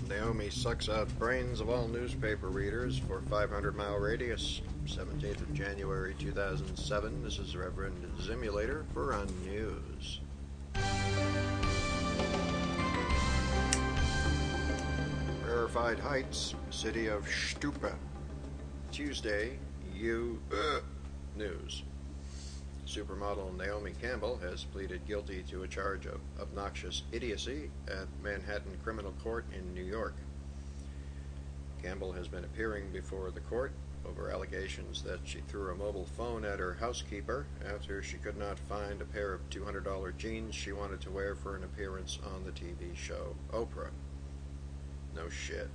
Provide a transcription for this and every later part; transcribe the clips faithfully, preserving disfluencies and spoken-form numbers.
Naomi sucks out brains of all newspaper readers for five hundred mile radius. seventeenth of January two thousand seven. This is Reverend Zimulator for On News. Rarefied Heights, city of Stupa. Tuesday, U uh, News. Supermodel Naomi Campbell has pleaded guilty to a charge of obnoxious idiocy at Manhattan Criminal Court in New York. Campbell has been appearing before the court over allegations that she threw a mobile phone at her housekeeper after she could not find a pair of two hundred dollars jeans she wanted to wear for an appearance on the T V show Oprah. No shit.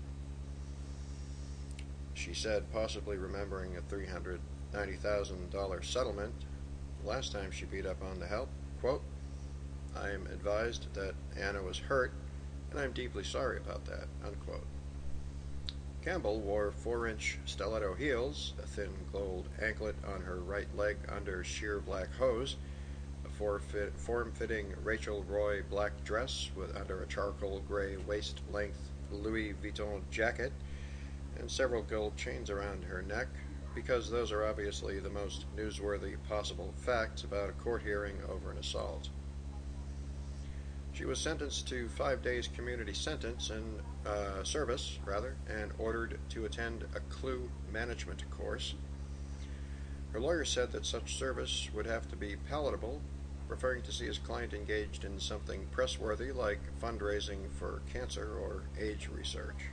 She said, possibly remembering a three hundred ninety thousand dollars settlement last time she beat up on the help, quote, I am advised that Anna was hurt, and I'm deeply sorry about that, unquote. Campbell wore four-inch stiletto heels, a thin gold anklet on her right leg under sheer black hose, a form-fitting Rachel Roy black dress with under a charcoal gray waist-length Louis Vuitton jacket, and several gold chains around her neck, because those are obviously the most newsworthy possible facts about a court hearing over an assault. She was sentenced to five days community sentence and uh, service, rather, and ordered to attend a clue management course. Her lawyer said that such service would have to be palatable, preferring to see his client engaged in something press-worthy like fundraising for cancer or AIDS research.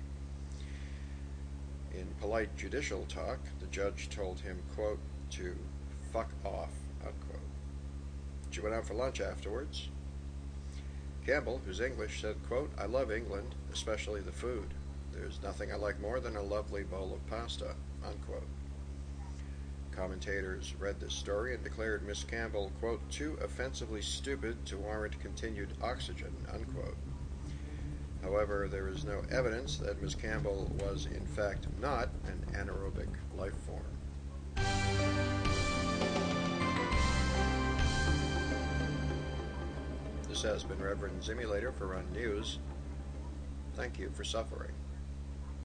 In polite judicial talk, the judge told him, quote, to fuck off, unquote. She went out for lunch afterwards. Campbell, who's English, said, quote, I love England, especially the food. There's nothing I like more than a lovely bowl of pasta, unquote. Commentators read this story and declared Miss Campbell, quote, too offensively stupid to warrant continued oxygen, unquote. However, there is no evidence that Miss Campbell was, in fact, not an anaerobic life form. This has been Reverend Zimulator for On News. Thank you for suffering.